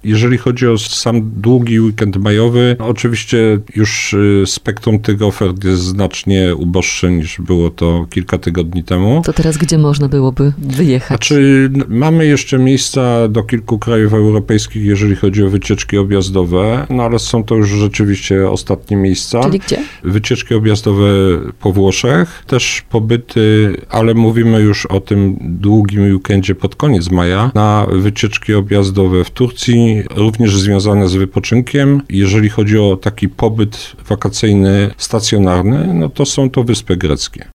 Jeżeli chodzi o sam długi weekend majowy, oczywiście już spektrum tych ofert jest znacznie uboższe niż było to kilka tygodni temu. To teraz gdzie można byłoby wyjechać? Znaczy, mamy jeszcze miejsca do kilku krajów europejskich, jeżeli chodzi o wycieczki objazdowe, no ale są to już rzeczywiście ostatnie miejsca. Czyli gdzie? Wycieczki objazdowe po Włoszech, też pobyty, ale mówimy już o tym długim weekendzie pod koniec maja, na wycieczki objazdowe w Turcji, również związane z wypoczynkiem. Jeżeli chodzi o taki pobyt wakacyjny, stacjonarny, no to są to wyspy greckie.